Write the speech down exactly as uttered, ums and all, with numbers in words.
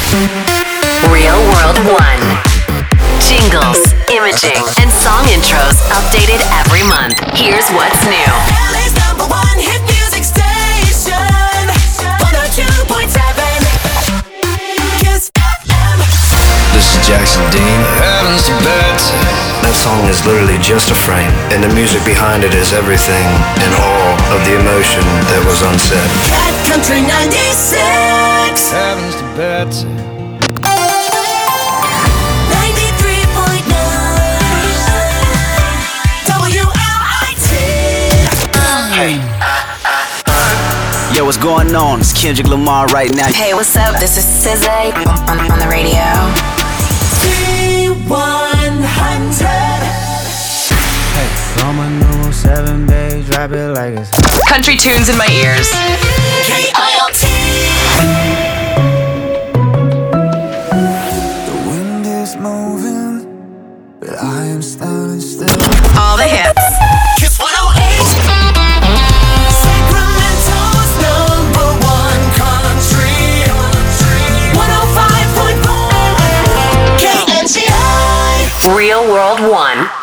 Real World One. Jingles, imaging, and song intros updated every month. Here's what's new. L A's number one hit music station. one oh two point seven Kiss F M. This is Jackson Dean. Heavens to bed. That song is literally just a frame, and the music behind it is everything and all of the emotion that was unsaid. Cat Country ninety-six. Heavens to bed. ninety-three point nine W L I T. Hey. Yo, what's going on? It's Kendrick Lamar right now. Hey, what's up? This is S Z A on, on, on the radio. T one hundred. On my new seven days, drop it like it's Country tunes in my ears. K I L T. the wind is moving, but I am standing still. All the hits. Kiss one oh eight. Sacramento's number one country. one oh five point four K N C I. Real World One.